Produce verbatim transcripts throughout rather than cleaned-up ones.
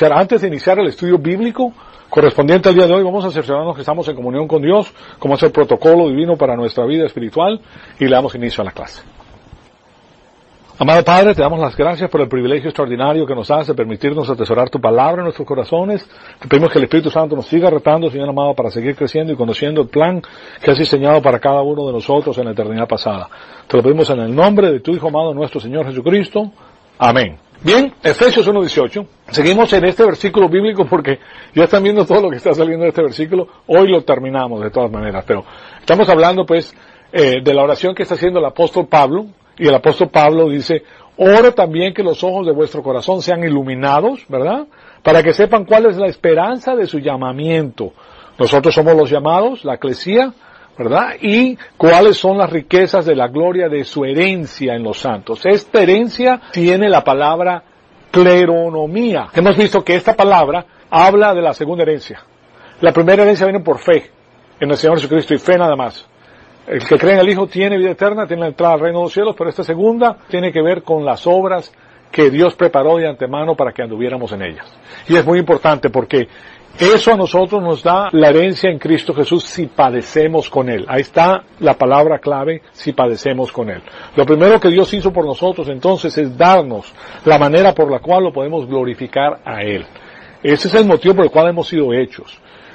anunciar, antes de iniciar el estudio bíblico correspondiente al día de hoy, vamos a cerciorarnos que estamos en comunión con Dios, como es el protocolo divino para nuestra vida espiritual, y le damos inicio a la clase. Amado Padre, te damos las gracias por el privilegio extraordinario que nos das de permitirnos atesorar tu palabra en nuestros corazones. Te pedimos que el Espíritu Santo nos siga retando, Señor amado, para seguir creciendo y conociendo el plan que has diseñado para cada uno de nosotros en la eternidad pasada. Te lo pedimos en el nombre de tu Hijo amado, nuestro Señor Jesucristo. Amén. Bien, Efesios uno dieciocho. Seguimos en este versículo bíblico porque ya están viendo todo lo que está saliendo de este versículo. Hoy lo terminamos de todas maneras, pero estamos hablando pues eh, de la oración que está haciendo el apóstol Pablo. Y el apóstol Pablo dice, oro también que los ojos de vuestro corazón sean iluminados, ¿verdad? Para que sepan cuál es la esperanza de su llamamiento. Nosotros somos los llamados, la eclesía, ¿verdad? Y cuáles son las riquezas de la gloria de su herencia en los santos. Esta herencia tiene la palabra cleronomía. Hemos visto que esta palabra habla de la segunda herencia. La primera herencia viene por fe en el Señor Jesucristo y fe nada más. El que cree en el Hijo tiene vida eterna, tiene la entrada al reino de los cielos, pero esta segunda tiene que ver con las obras que Dios preparó de antemano para que anduviéramos en ellas. Y es muy importante porque eso a nosotros nos da la herencia en Cristo Jesús si padecemos con Él. Ahí está la palabra clave, si padecemos con Él. Lo primero que Dios hizo por nosotros entonces es darnos la manera por la cual lo podemos glorificar a Él. Ese es el motivo por el cual hemos sido hechos.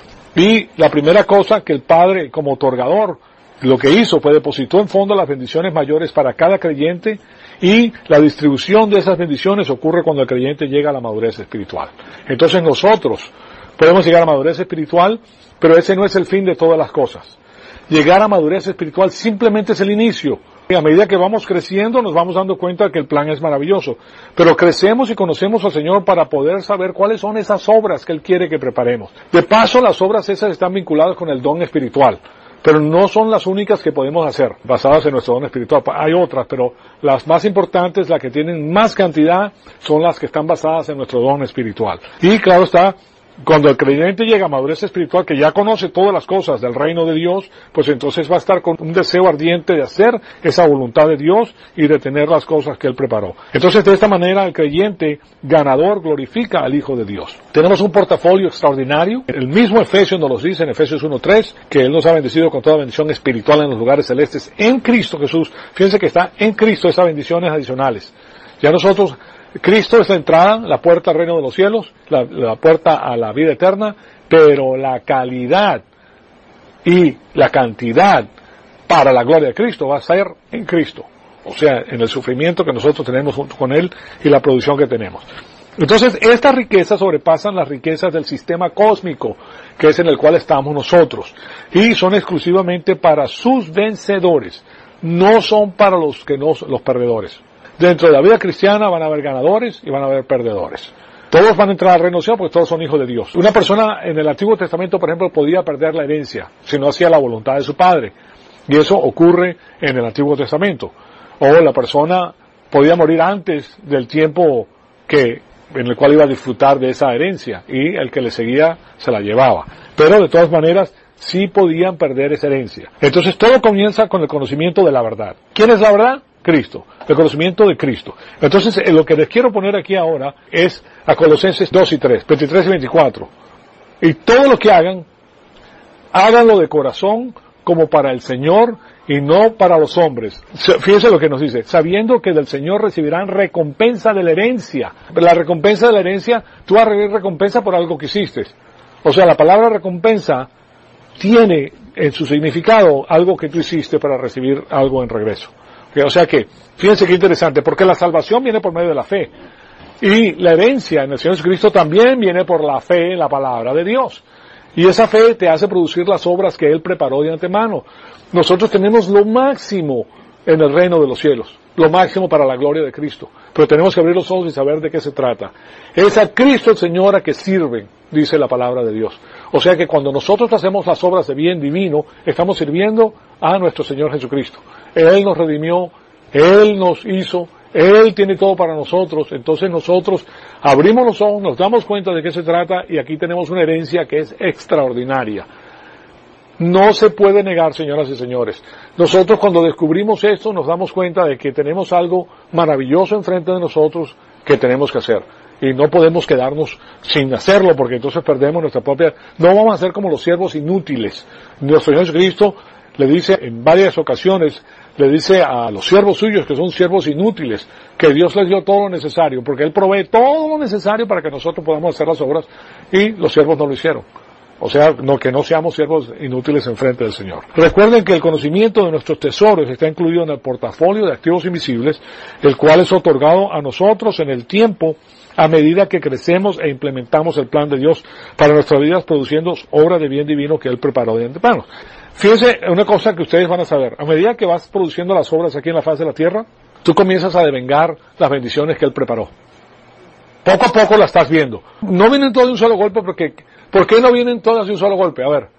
Y la primera cosa que el Padre, como otorgador, lo que hizo fue depositó en fondo las bendiciones mayores para cada creyente y la distribución de esas bendiciones ocurre cuando el creyente llega a la madurez espiritual. Entonces nosotros podemos llegar a madurez espiritual, pero ese no es el fin de todas las cosas. Llegar a madurez espiritual simplemente es el inicio. Y a medida que vamos creciendo nos vamos dando cuenta que el plan es maravilloso. Pero crecemos y conocemos al Señor para poder saber cuáles son esas obras que Él quiere que preparemos. De paso, las obras esas están vinculadas con el don espiritual. Pero no son las únicas que podemos hacer, basadas en nuestro don espiritual. Hay otras, pero las más importantes, las que tienen más cantidad, son las que están basadas en nuestro don espiritual. Y claro está, cuando el creyente llega a madurez espiritual, que ya conoce todas las cosas del reino de Dios, pues entonces va a estar con un deseo ardiente de hacer esa voluntad de Dios y de tener las cosas que Él preparó. Entonces, de esta manera, el creyente ganador glorifica al Hijo de Dios. Tenemos un portafolio extraordinario. El mismo Efesios nos lo dice en Efesios uno tres, que Él nos ha bendecido con toda bendición espiritual en los lugares celestes en Cristo Jesús. Fíjense que está en Cristo esas bendiciones adicionales. Ya nosotros, Cristo es la entrada, la puerta al reino de los cielos, la, la puerta a la vida eterna, pero la calidad y la cantidad para la gloria de Cristo va a ser en Cristo. O sea, en el sufrimiento que nosotros tenemos junto con Él y la producción que tenemos. Entonces, estas riquezas sobrepasan las riquezas del sistema cósmico, que es en el cual estamos nosotros. Y son exclusivamente para sus vencedores. No son para los que no, los perdedores. Dentro de la vida cristiana van a haber ganadores y van a haber perdedores. Todos van a entrar al reino de Dios porque todos son hijos de Dios. Una persona en el Antiguo Testamento, por ejemplo, podía perder la herencia si no hacía la voluntad de su padre. Y eso ocurre en el Antiguo Testamento. O la persona podía morir antes del tiempo que, en el cual iba a disfrutar de esa herencia y el que le seguía se la llevaba. Pero de todas maneras, sí podían perder esa herencia. Entonces todo comienza con el conocimiento de la verdad. ¿Quién es la verdad? Cristo, el conocimiento de Cristo. Entonces, lo que les quiero poner aquí ahora es a Colosenses dos y tres, veintitrés y veinticuatro. Y todo lo que hagan, háganlo de corazón como para el Señor y no para los hombres. Fíjense lo que nos dice, sabiendo que del Señor recibirán recompensa de la herencia. La recompensa de la herencia, tú vas a recibir recompensa por algo que hiciste. O sea, la palabra recompensa tiene en su significado algo que tú hiciste para recibir algo en regreso. O sea que, fíjense qué interesante, porque la salvación viene por medio de la fe. Y la herencia en el Señor Jesucristo también viene por la fe en la palabra de Dios. Y esa fe te hace producir las obras que Él preparó de antemano. Nosotros tenemos lo máximo en el reino de los cielos, lo máximo para la gloria de Cristo. Pero tenemos que abrir los ojos y saber de qué se trata. Es a Cristo el Señor a que sirven, dice la palabra de Dios. O sea que cuando nosotros hacemos las obras de bien divino, estamos sirviendo a nuestro Señor Jesucristo. Él nos redimió, Él nos hizo, Él tiene todo para nosotros. Entonces nosotros abrimos los ojos, nos damos cuenta de qué se trata y aquí tenemos una herencia que es extraordinaria. No se puede negar, señoras y señores. Nosotros cuando descubrimos esto nos damos cuenta de que tenemos algo maravilloso enfrente de nosotros que tenemos que hacer. y no podemos quedarnos sin hacerlo, porque entonces perdemos nuestra propia... No vamos a ser como los siervos inútiles. Nuestro Señor Jesucristo le dice en varias ocasiones, le dice a los siervos suyos, que son siervos inútiles, que Dios les dio todo lo necesario, porque Él provee todo lo necesario para que nosotros podamos hacer las obras, y los siervos no lo hicieron. O sea, no, que no seamos siervos inútiles en frente del Señor. Recuerden que el conocimiento de nuestros tesoros está incluido en el portafolio de activos invisibles, el cual es otorgado a nosotros en el tiempo a medida que crecemos e implementamos el plan de Dios para nuestras vidas, produciendo obras de bien divino que Él preparó de antemano. Fíjense una cosa que ustedes van a saber. A medida que vas produciendo las obras aquí en la faz de la tierra, tú comienzas a devengar las bendiciones que Él preparó. Poco a poco la estás viendo. No vienen todas de un solo golpe, porque ¿por qué no vienen todas de un solo golpe? A ver.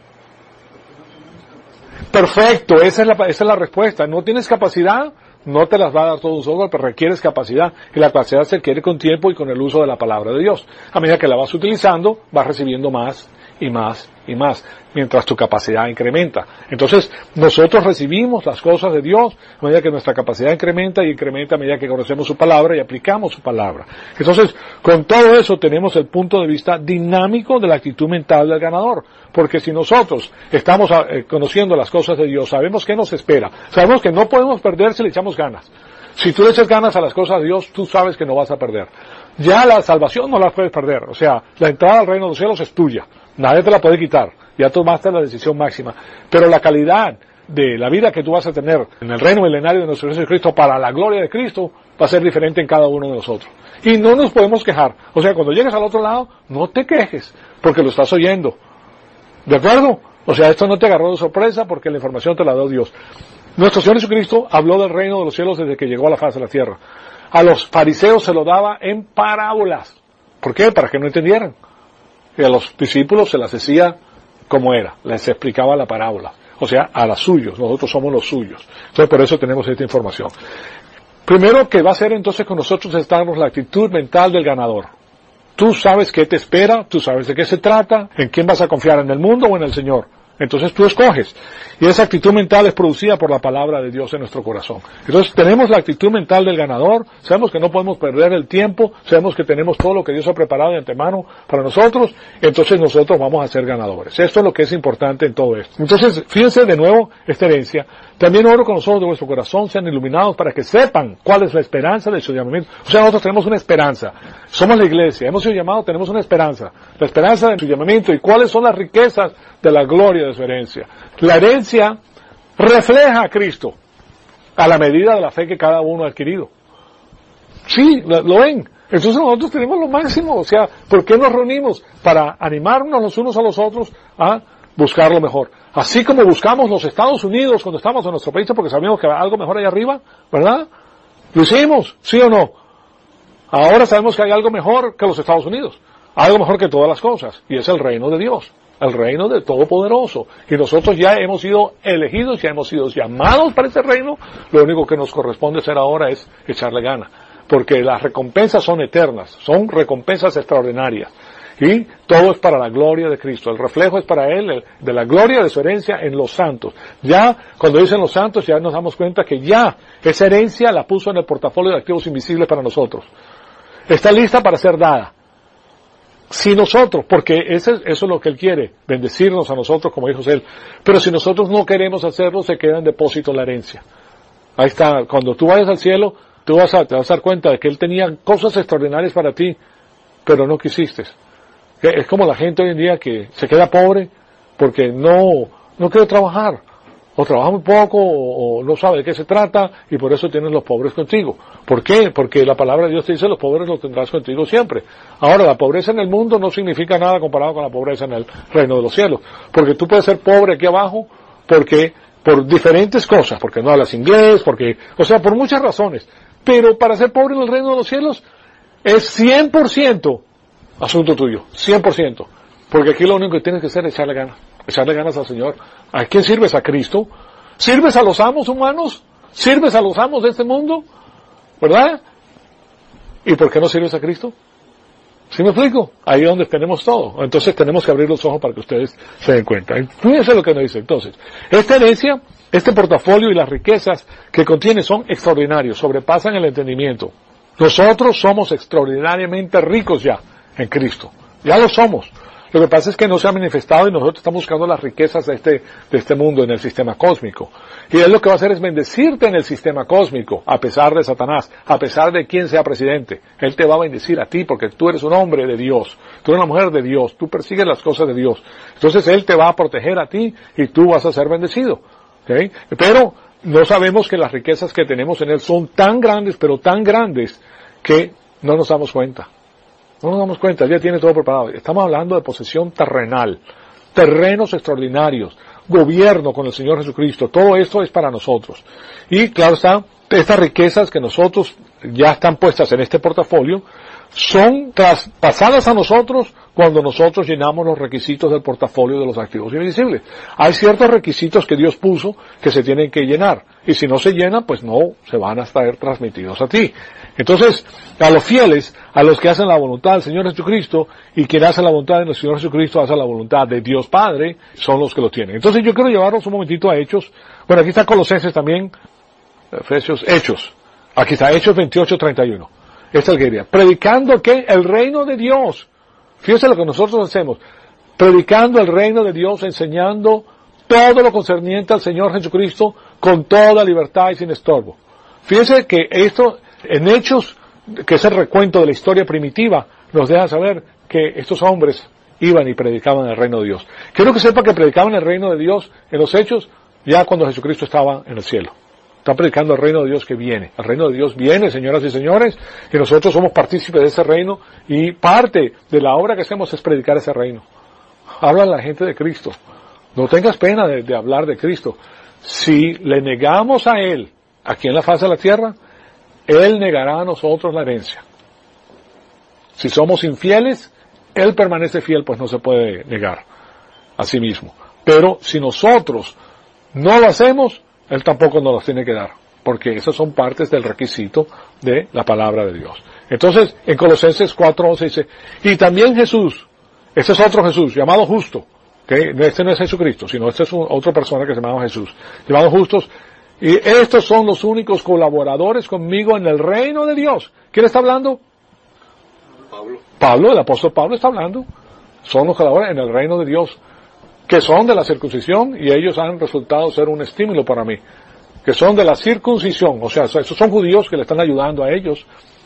Perfecto, esa es la, esa es la respuesta. No tienes capacidad, no te las va a dar todo un solo golpe, requieres capacidad. Y la capacidad se adquiere con tiempo y con el uso de la palabra de Dios. A medida que la vas utilizando, vas recibiendo más y más y más, mientras tu capacidad incrementa. Entonces, nosotros recibimos las cosas de Dios a medida que nuestra capacidad incrementa y incrementa a medida que conocemos su palabra y aplicamos su palabra. Entonces, con todo eso tenemos el punto de vista dinámico de la actitud mental del ganador. Porque si nosotros estamos eh, conociendo las cosas de Dios, sabemos qué nos espera, sabemos que no podemos perder si le echamos ganas. Si tú le echas ganas a las cosas de Dios, tú sabes que no vas a perder. Ya la salvación no la puedes perder. O sea, la entrada al reino de los cielos es tuya. Nadie te la puede quitar. Ya tomaste la decisión máxima. Pero la calidad de la vida que tú vas a tener en el reino milenario de nuestro Señor Jesucristo para la gloria de Cristo va a ser diferente en cada uno de nosotros. Y no nos podemos quejar. O sea, cuando llegues al otro lado, no te quejes, porque lo estás oyendo. ¿De acuerdo? O sea, esto no te agarró de sorpresa porque la información te la dio Dios. Nuestro Señor Jesucristo habló del reino de los cielos desde que llegó a la faz de la tierra. A los fariseos se lo daba en parábolas. ¿Por qué? Para que no entendieran. Y a los discípulos se las decía como era, les explicaba la parábola. O sea, a los suyos, nosotros somos los suyos. Entonces por eso tenemos esta información. Primero que va a hacer entonces con nosotros es darnos la actitud mental del ganador. Tú sabes qué te espera, tú sabes de qué se trata, en quién vas a confiar, en el mundo o en el Señor. Entonces tú escoges. Y esa actitud mental es producida por la palabra de Dios en nuestro corazón. Entonces tenemos la actitud mental del ganador, sabemos que no podemos perder el tiempo, sabemos que tenemos todo lo que Dios ha preparado de antemano para nosotros, entonces nosotros vamos a ser ganadores. Esto es lo que es importante en todo esto. Entonces, fíjense de nuevo esta herencia. También oro con los ojos de vuestro corazón sean iluminados para que sepan cuál es la esperanza de su llamamiento. O sea, nosotros tenemos una esperanza. Somos la iglesia, hemos sido llamados, tenemos una esperanza. La esperanza de su llamamiento y cuáles son las riquezas de la gloria de su herencia. La herencia refleja a Cristo a la medida de la fe que cada uno ha adquirido. Sí, lo, lo ven. Entonces nosotros tenemos lo máximo. O sea, ¿por qué nos reunimos? Para animarnos los unos a los otros a buscar lo mejor. Así como buscamos los Estados Unidos cuando estamos en nuestro país porque sabíamos que había algo mejor allá arriba, ¿verdad? Lo hicimos, ¿sí o no? Ahora sabemos que hay algo mejor que los Estados Unidos. Algo mejor que todas las cosas. Y es el reino de Dios. El reino del Todopoderoso. Y nosotros ya hemos sido elegidos, ya hemos sido llamados para ese reino. Lo único que nos corresponde hacer ahora es echarle gana. Porque las recompensas son eternas. Son recompensas extraordinarias. Y todo es para la gloria de Cristo. El reflejo es para Él, el, de la gloria de su herencia en los santos. Ya, cuando dicen los santos, ya nos damos cuenta que ya esa herencia la puso en el portafolio de activos invisibles para nosotros. Está lista para ser dada. Si nosotros, porque eso es, eso es lo que Él quiere, bendecirnos a nosotros como hijos de Él. Pero si nosotros no queremos hacerlo, se queda en depósito la herencia. Ahí está, cuando tú vayas al cielo, tú vas a, te vas a dar cuenta de que Él tenía cosas extraordinarias para ti, pero no quisiste. Es como la gente hoy en día que se queda pobre porque no, no quiere trabajar. O trabaja muy poco, o, o no sabe de qué se trata, y por eso tienes los pobres contigo. ¿Por qué? Porque la palabra de Dios te dice, los pobres los tendrás contigo siempre. Ahora, la pobreza en el mundo no significa nada comparado con la pobreza en el reino de los cielos. Porque tú puedes ser pobre aquí abajo, porque, por diferentes cosas, porque no hablas inglés, porque, o sea, por muchas razones. Pero para ser pobre en el reino de los cielos, es cien por ciento asunto tuyo, cien por ciento. Porque aquí lo único que tienes que hacer es echarle ganas. Echarle ganas al Señor. ¿A quién sirves? ¿A Cristo? ¿Sirves a los amos humanos? ¿Sirves a los amos de este mundo? ¿Verdad? ¿Y por qué no sirves a Cristo? ¿Sí me explico? Ahí es donde tenemos todo. Entonces tenemos que abrir los ojos para que ustedes se den cuenta. Fíjense lo que nos dice. Entonces, esta herencia, este portafolio y las riquezas que contiene son extraordinarios, sobrepasan el entendimiento. Nosotros somos extraordinariamente ricos ya en Cristo. Ya lo somos. Lo que pasa es que no se ha manifestado y nosotros estamos buscando las riquezas de este, de este mundo en el sistema cósmico. Y Él lo que va a hacer es bendecirte en el sistema cósmico, a pesar de Satanás, a pesar de quien sea presidente. Él te va a bendecir a ti porque tú eres un hombre de Dios, tú eres una mujer de Dios, tú persigues las cosas de Dios. Entonces Él te va a proteger a ti y tú vas a ser bendecido. ¿Okay? Pero no sabemos que las riquezas que tenemos en Él son tan grandes, pero tan grandes, que no nos damos cuenta. No nos damos cuenta, Él ya tiene todo preparado. Estamos hablando de posesión terrenal, terrenos extraordinarios, gobierno con el Señor Jesucristo. Todo esto es para nosotros. Y claro está, estas riquezas que nosotros ya están puestas en este portafolio son traspasadas a nosotros cuando nosotros llenamos los requisitos del portafolio de los activos invisibles. Hay ciertos requisitos que Dios puso que se tienen que llenar, y si no se llenan, pues no se van a estar transmitidos a ti. Entonces, a los fieles, a los que hacen la voluntad del Señor Jesucristo, y quien hace la voluntad del Señor Jesucristo hace la voluntad de Dios Padre, son los que lo tienen. Entonces yo quiero llevarlos un momentito a Hechos. Bueno, aquí está Colosenses también, Efesios, Hechos. Aquí está Hechos veintiocho treinta y uno. Esta es la que diría, predicando que el reino de Dios. Fíjense lo que nosotros hacemos, predicando el reino de Dios, enseñando todo lo concerniente al Señor Jesucristo con toda libertad y sin estorbo. Fíjense que esto, en Hechos, que es el recuento de la historia primitiva, nos deja saber que estos hombres iban y predicaban el reino de Dios. Quiero que sepa que predicaban el reino de Dios en los Hechos ya cuando Jesucristo estaba en el cielo. Están predicando el reino de Dios que viene. El reino de Dios viene, señoras y señores, y nosotros somos partícipes de ese reino, y parte de la obra que hacemos es predicar ese reino. Habla a la gente de Cristo. No tengas pena de, de hablar de Cristo. Si le negamos a Él, aquí en la faz de la tierra, Él negará a nosotros la herencia. Si somos infieles, Él permanece fiel, pues no se puede negar a sí mismo. Pero si nosotros no lo hacemos, Él tampoco nos los tiene que dar, porque esas son partes del requisito de la palabra de Dios. Entonces, en Colosenses cuatro once dice, y también Jesús, este es otro Jesús, llamado justo, que este no es Jesucristo, sino este es un, otra persona que se llama Jesús, llamado justos, y estos son los únicos colaboradores conmigo en el reino de Dios. ¿Quién está hablando? Pablo. Pablo, el apóstol Pablo está hablando. Son los colaboradores en el reino de Dios, que son de la circuncisión, y ellos han resultado ser un estímulo para mí, que son de la circuncisión, o sea, esos son judíos que le están ayudando a ellos.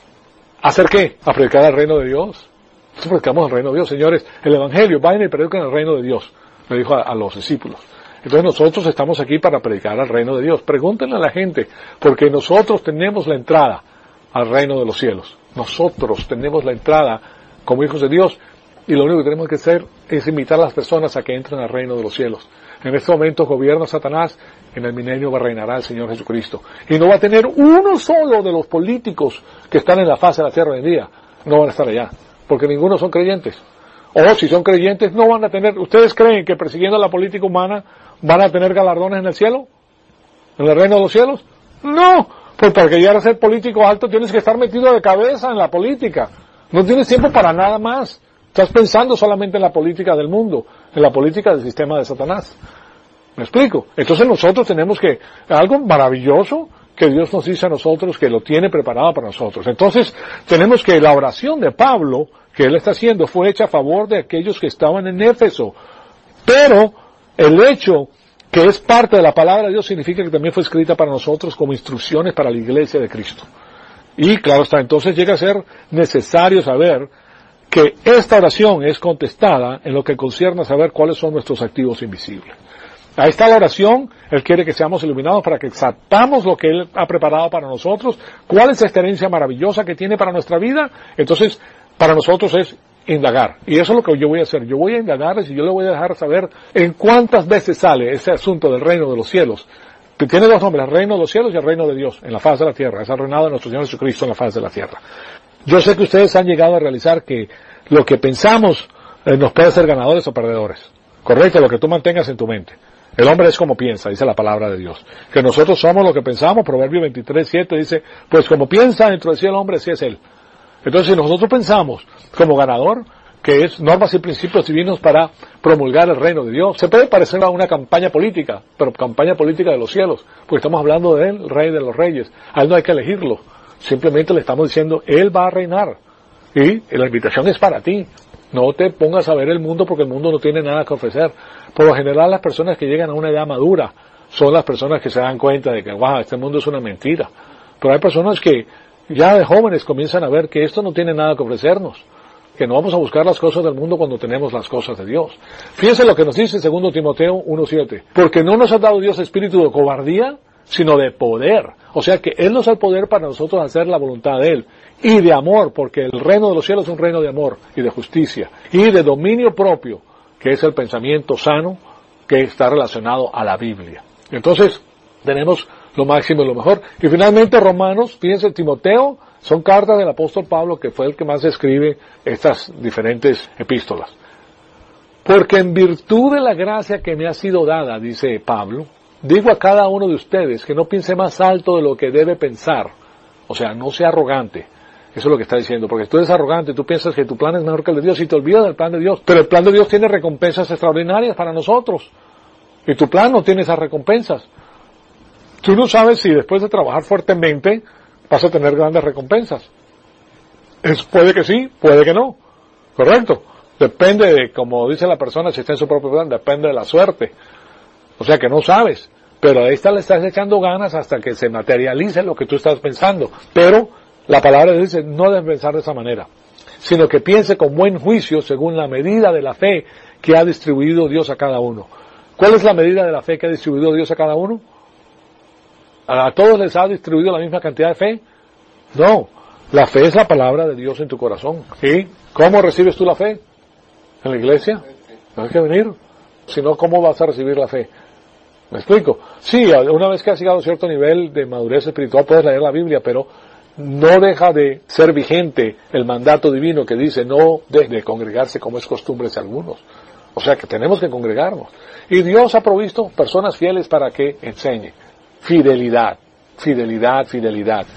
¿A hacer qué? A predicar el reino de Dios. Nosotros predicamos el reino de Dios, señores. El Evangelio, vayan y prediquen el reino de Dios, le dijo a, a los discípulos. Entonces nosotros estamos aquí para predicar el reino de Dios. Pregúntenle a la gente, porque nosotros tenemos la entrada al reino de los cielos. Nosotros tenemos la entrada como hijos de Dios, y lo único que tenemos que hacer es invitar a las personas a que entren al reino de los cielos. En este momento gobierna Satanás, en el milenio va a reinar el Señor Jesucristo. Y no va a tener uno solo de los políticos que están en la faz de la tierra hoy en día, no van a estar allá, porque ninguno son creyentes. O si son creyentes, no van a tener. ¿Ustedes creen que persiguiendo la política humana van a tener galardones en el cielo? ¿En el reino de los cielos? No, pues para que llegar a ser político alto tienes que estar metido de cabeza en la política. No tienes tiempo para nada más. Estás pensando solamente en la política del mundo, en la política del sistema de Satanás. ¿Me explico? Entonces nosotros tenemos que, algo maravilloso que Dios nos dice a nosotros, que lo tiene preparado para nosotros. Entonces tenemos que la oración de Pablo, que él está haciendo, fue hecha a favor de aquellos que estaban en Éfeso. Pero el hecho que es parte de la palabra de Dios significa que también fue escrita para nosotros como instrucciones para la iglesia de Cristo. Y claro está, entonces llega a ser necesario saber que esta oración es contestada en lo que concierne a saber cuáles son nuestros activos invisibles. Ahí está la oración. Él quiere que seamos iluminados para que sepamos lo que Él ha preparado para nosotros, cuál es esta herencia maravillosa que tiene para nuestra vida. Entonces, para nosotros es indagar. Y eso es lo que yo voy a hacer. Yo voy a indagarles y yo le voy a dejar saber en cuántas veces sale ese asunto del reino de los cielos. Tiene dos nombres, el reino de los cielos y el reino de Dios, en la faz de la tierra. Es el reinado de nuestro Señor Jesucristo en la faz de la tierra. Yo sé que ustedes han llegado a realizar que lo que pensamos eh, nos puede hacer ganadores o perdedores. Correcto, lo que tú mantengas en tu mente. El hombre es como piensa, dice la palabra de Dios. Que nosotros somos lo que pensamos, Proverbio veintitrés siete dice, pues como piensa dentro de sí el hombre, así es él. Entonces si nosotros pensamos como ganador, que es normas y principios divinos para promulgar el reino de Dios, se puede parecer a una campaña política, pero campaña política de los cielos, porque estamos hablando del Rey de los Reyes. A él no hay que elegirlo. simplemente le estamos diciendo, Él va a reinar. Y la invitación es para ti. No te pongas a ver el mundo porque el mundo no tiene nada que ofrecer. Por lo general, las personas que llegan a una edad madura son las personas que se dan cuenta de que, wow, este mundo es una mentira. Pero hay personas que ya de jóvenes comienzan a ver que esto no tiene nada que ofrecernos, que no vamos a buscar las cosas del mundo cuando tenemos las cosas de Dios. Fíjense lo que nos dice segundo Timoteo uno siete. Porque no nos ha dado Dios espíritu de cobardía, sino de poder. O sea que Él nos da el poder para nosotros hacer la voluntad de Él. Y de amor, porque el reino de los cielos es un reino de amor y de justicia. Y de dominio propio, que es el pensamiento sano que está relacionado a la Biblia. Entonces, tenemos lo máximo y lo mejor. Y finalmente Romanos, fíjense, Timoteo, son cartas del apóstol Pablo, que fue el que más escribe estas diferentes epístolas. Porque en virtud de la gracia que me ha sido dada, dice Pablo, digo a cada uno de ustedes que no piense más alto de lo que debe pensar. O sea, no sea arrogante. Eso es lo que está diciendo, porque tú eres arrogante, tú piensas que tu plan es mejor que el de Dios y te olvidas del plan de Dios. Pero el plan de Dios tiene recompensas extraordinarias para nosotros. Y tu plan no tiene esas recompensas. Tú no sabes si después de trabajar fuertemente vas a tener grandes recompensas. Es, puede que sí, puede que no. Correcto. Depende de, como dice la persona, si está en su propio plan, depende de la suerte. O sea que no sabes. Pero ahí está, le estás echando ganas hasta que se materialice lo que tú estás pensando. Pero la palabra dice, no debes pensar de esa manera, sino que piense con buen juicio según la medida de la fe que ha distribuido Dios a cada uno. ¿Cuál es la medida de la fe que ha distribuido Dios a cada uno? ¿A todos les ha distribuido la misma cantidad de fe? No. La fe es la palabra de Dios en tu corazón. ¿Y cómo recibes tú la fe? ¿En la iglesia? No hay que venir. Si no, ¿cómo vas a recibir la fe? ¿Me explico? Sí, una vez que has llegado a cierto nivel de madurez espiritual puedes leer la Biblia, pero no deja de ser vigente el mandato divino que dice no deje de congregarse como es costumbre de algunos. O sea que tenemos que congregarnos. Y Dios ha provisto personas fieles para que enseñe. Fidelidad, fidelidad, fidelidad.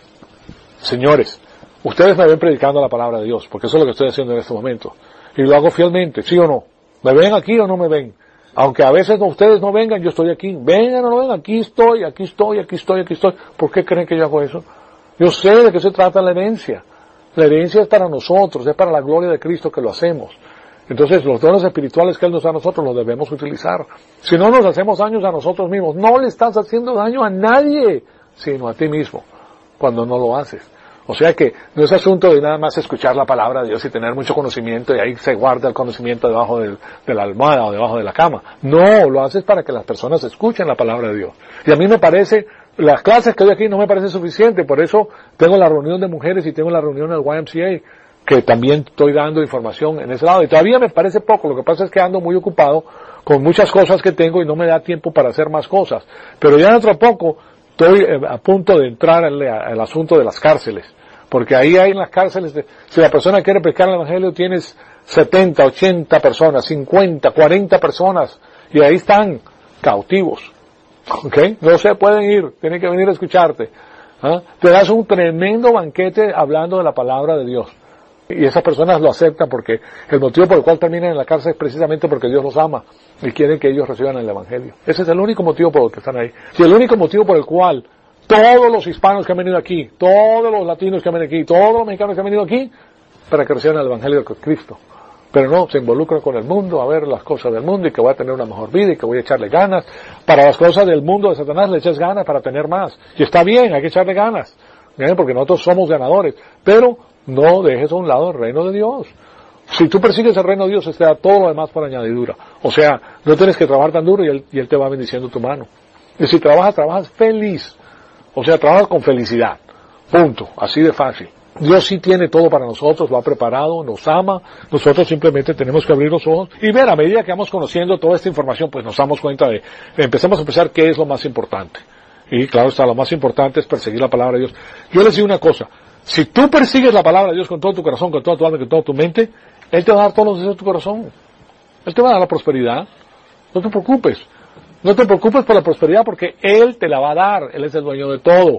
Señores, ustedes me ven predicando la palabra de Dios, porque eso es lo que estoy haciendo en este momento. Y lo hago fielmente, ¿sí o no? ¿Me ven aquí o no me ven? Aunque a veces no, ustedes no vengan, yo estoy aquí. Vengan o no vengan, aquí estoy, aquí estoy, aquí estoy, aquí estoy. ¿Por qué creen que yo hago eso? Yo sé de qué se trata la herencia. La herencia es para nosotros, es para la gloria de Cristo que lo hacemos. Entonces, los dones espirituales que Él nos da a nosotros los debemos utilizar. Si no nos hacemos daños a nosotros mismos, no le estás haciendo daño a nadie, sino a ti mismo, cuando no lo haces. O sea que no es asunto de nada más escuchar la palabra de Dios y tener mucho conocimiento y ahí se guarda el conocimiento debajo del, de la almohada o debajo de la cama. No, lo haces para que las personas escuchen la palabra de Dios. Y a mí me parece, las clases que doy aquí no me parece suficiente, por eso tengo la reunión de mujeres y tengo la reunión del Y M C A, que también estoy dando información en ese lado. Y todavía me parece poco, lo que pasa es que ando muy ocupado con muchas cosas que tengo y no me da tiempo para hacer más cosas. Pero ya dentro de poco estoy a punto de entrar al, al asunto de las cárceles. Porque ahí hay en las cárceles, de, si la persona quiere predicar el Evangelio, tienes setenta, ochenta personas, cincuenta, cuarenta personas, y ahí están cautivos. ¿Ok? No se pueden ir, tienen que venir a escucharte. ¿Ah? Te das un tremendo banquete hablando de la palabra de Dios. Y esas personas lo aceptan porque el motivo por el cual terminan en la cárcel es precisamente porque Dios los ama y quieren que ellos reciban el Evangelio. Ese es el único motivo por el que están ahí. Y el único motivo por el cual todos los hispanos que han venido aquí, todos los latinos que han venido aquí, todos los mexicanos que han venido aquí, para que reciban el Evangelio de Cristo. Pero no, se involucran con el mundo, a ver las cosas del mundo y que voy a tener una mejor vida y que voy a echarle ganas. Para las cosas del mundo de Satanás le echas ganas para tener más. Y está bien, hay que echarle ganas, ¿eh? Porque nosotros somos ganadores. Pero no dejes a un lado el reino de Dios. Si tú persigues el reino de Dios, te da todo lo demás por añadidura. O sea, no tienes que trabajar tan duro y Él, y él te va bendiciendo tu mano. Y si trabajas, trabajas feliz. O sea, trabajas con felicidad. Punto. Así de fácil. Dios sí tiene todo para nosotros, lo ha preparado, nos ama. Nosotros simplemente tenemos que abrir los ojos y ver, a medida que vamos conociendo toda esta información, pues nos damos cuenta de, empezamos a pensar qué es lo más importante. Y claro está, lo más importante es perseguir la palabra de Dios. Yo les digo una cosa. Si tú persigues la palabra de Dios con todo tu corazón, con toda tu alma, con toda tu mente, Él te va a dar todos los deseos de tu corazón. Él te va a dar la prosperidad. No te preocupes. No te preocupes por la prosperidad porque Él te la va a dar. Él es el dueño de todo.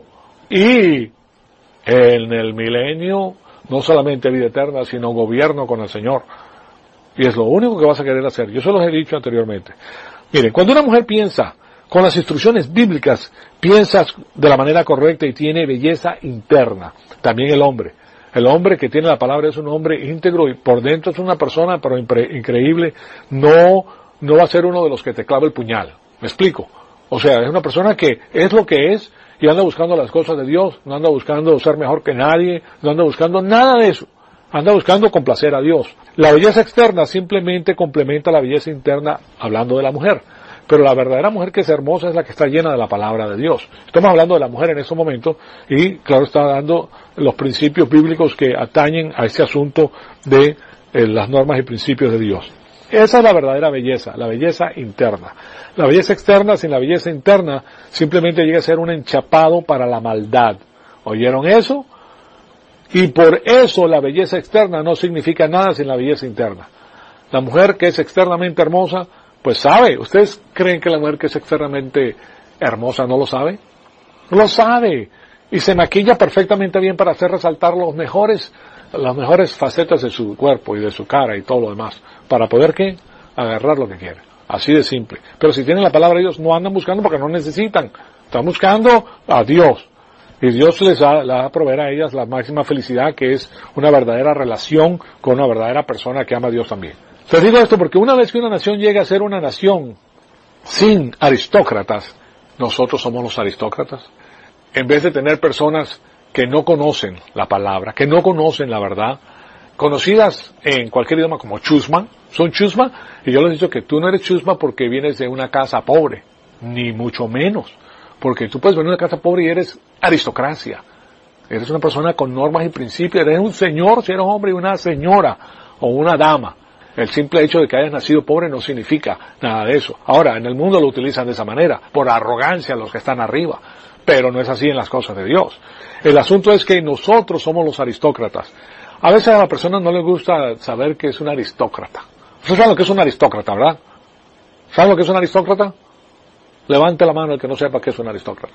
Y en el milenio, no solamente vida eterna, sino gobierno con el Señor. Y es lo único que vas a querer hacer. Yo se los he dicho anteriormente. Miren, cuando una mujer piensa con las instrucciones bíblicas, piensas de la manera correcta y tiene belleza interna. También el hombre. El hombre que tiene la palabra es un hombre íntegro y por dentro es una persona, pero increíble, no, no va a ser uno de los que te clava el puñal. ¿Me explico? O sea, es una persona que es lo que es y anda buscando las cosas de Dios, no anda buscando ser mejor que nadie, no anda buscando nada de eso. Anda buscando complacer a Dios. La belleza externa simplemente complementa la belleza interna hablando de la mujer. Pero la verdadera mujer que es hermosa es la que está llena de la palabra de Dios. Estamos hablando de la mujer en estos momentos y, claro, está dando los principios bíblicos que atañen a este asunto de eh, las normas y principios de Dios. Esa es la verdadera belleza, la belleza interna. La belleza externa sin la belleza interna simplemente llega a ser un enchapado para la maldad. ¿Oyeron eso? Y por eso la belleza externa no significa nada sin la belleza interna. La mujer que es externamente hermosa, pues sabe. ¿Ustedes creen que la mujer que es externamente hermosa no lo sabe? Lo sabe. Y se maquilla perfectamente bien para hacer resaltar los mejores, las mejores facetas de su cuerpo y de su cara y todo lo demás. Para poder, ¿qué? Agarrar lo que quiere. Así de simple. Pero si tienen la palabra de Dios, no andan buscando porque no necesitan. Están buscando a Dios. Y Dios les va, les va a proveer a ellas la máxima felicidad, que es una verdadera relación con una verdadera persona que ama a Dios también. Les digo esto porque una vez que una nación llega a ser una nación sin aristócratas, nosotros somos los aristócratas. En vez de tener personas que no conocen la palabra, que no conocen la verdad, conocidas en cualquier idioma como chusma, son chusma, y yo les he dicho que tú no eres chusma porque vienes de una casa pobre, ni mucho menos, porque tú puedes venir de una casa pobre y eres aristocracia, eres una persona con normas y principios, eres un señor si eres hombre y una señora o una dama. El simple hecho de que hayas nacido pobre no significa nada de eso. Ahora, en el mundo lo utilizan de esa manera, por arrogancia los que están arriba, pero no es así en las cosas de Dios. El asunto es que nosotros somos los aristócratas. A veces a la persona no le gusta saber que es un aristócrata. ¿Ustedes saben lo que es un aristócrata, verdad? ¿Saben lo que es un aristócrata? Levante la mano el que no sepa qué es un aristócrata.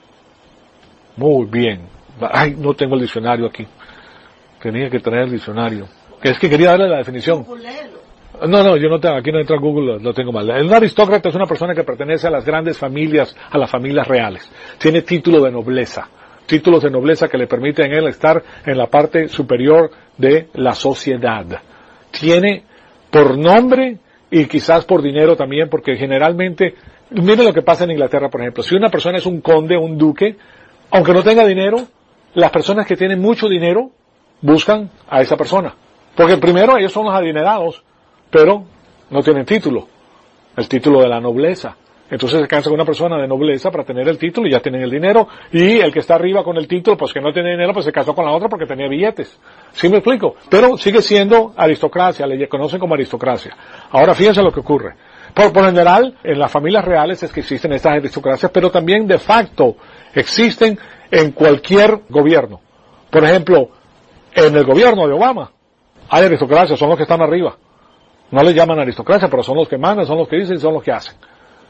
Muy bien. Ay, no tengo el diccionario aquí. Tenía que tener el diccionario. Es que quería darle la definición. No, no, yo no tengo, aquí no entra Google, lo tengo mal. Un aristócrata es una persona que pertenece a las grandes familias, a las familias reales. Tiene título de nobleza. Títulos de nobleza que le permiten a él estar en la parte superior de la sociedad. Tiene por nombre y quizás por dinero también, porque generalmente, miren lo que pasa en Inglaterra, por ejemplo. Si una persona es un conde, un duque, aunque no tenga dinero, las personas que tienen mucho dinero buscan a esa persona. Porque primero ellos son los adinerados, pero no tienen título, el título de la nobleza. Entonces se casa con una persona de nobleza para tener el título y ya tienen el dinero. Y el que está arriba con el título, pues que no tiene dinero, pues se casó con la otra porque tenía billetes. ¿Sí me explico? Pero sigue siendo aristocracia, le conocen como aristocracia. Ahora fíjense lo que ocurre. Por, por general, en las familias reales es que existen estas aristocracias, pero también de facto existen en cualquier gobierno. Por ejemplo, en el gobierno de Obama hay aristocracia, son los que están arriba. No les llaman aristocracia, pero son los que mandan, son los que dicen y son los que hacen.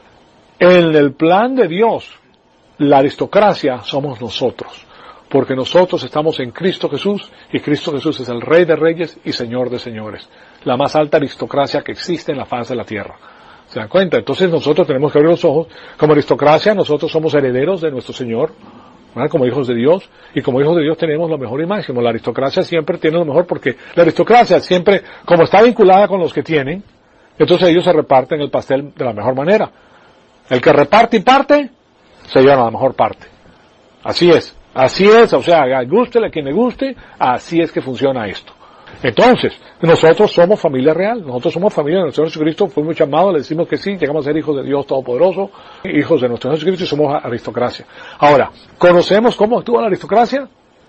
En el plan de Dios, la aristocracia somos nosotros, porque nosotros estamos en Cristo Jesús, y Cristo Jesús es el Rey de Reyes y Señor de Señores, la más alta aristocracia que existe en la faz de la tierra. ¿Se dan cuenta? Entonces nosotros tenemos que abrir los ojos. Como aristocracia, nosotros somos herederos de nuestro Señor, ¿verdad? Como hijos de Dios, y como hijos de Dios tenemos lo mejor y máximo. La aristocracia siempre tiene lo mejor, porque la aristocracia siempre, como está vinculada con los que tienen, entonces ellos se reparten el pastel de la mejor manera. El que reparte y parte, se lleva la mejor parte. Así es, así es, o sea, gústele a quien le guste, así es que funciona esto. Entonces, nosotros somos familia real, nosotros somos familia de nuestro Señor Jesucristo, fuimos llamados, le decimos que sí, llegamos a ser hijos de Dios Todopoderoso, hijos de nuestro Señor Jesucristo y somos aristocracia. Ahora, ¿conocemos cómo actúa la aristocracia?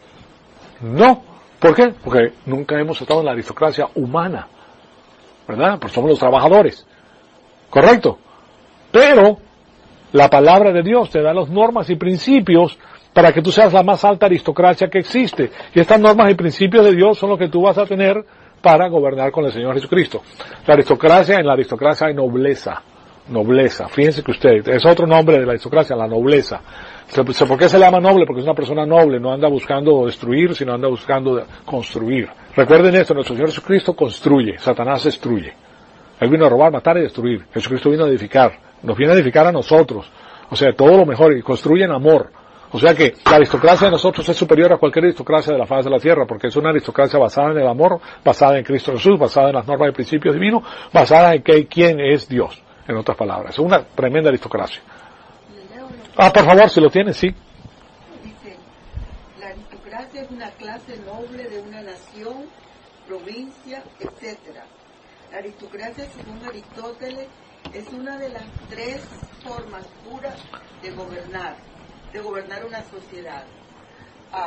No. ¿Por qué? Porque nunca hemos estado en la aristocracia humana, ¿verdad? Pues somos los trabajadores. ¿Correcto? Pero la palabra de Dios te da las normas y principios para que tú seas la más alta aristocracia que existe. Y estas normas y principios de Dios son los que tú vas a tener para gobernar con el Señor Jesucristo. La aristocracia, en la aristocracia hay nobleza. Nobleza. Fíjense que usted, es otro nombre de la aristocracia, la nobleza. ¿Por qué se le llama noble? Porque es una persona noble, no anda buscando destruir, sino anda buscando construir. Recuerden esto, nuestro Señor Jesucristo construye, Satanás destruye. Él vino a robar, matar y destruir. Jesucristo vino a edificar. Nos viene a edificar a nosotros. o sea, todo lo mejor, y construyen amor. O sea que la aristocracia de nosotros es superior a cualquier aristocracia de la faz de la tierra, porque es una aristocracia basada en el amor, basada en Cristo Jesús, basada en las normas y principios divinos, basada en que quién es Dios, en otras palabras. Es una tremenda aristocracia. Ah, por favor, si lo tienen, sí. Dice, la aristocracia es una clase noble de una nación, provincia, etcétera. La aristocracia, según Aristóteles, es una de las tres formas puras de gobernar, de gobernar una sociedad. A,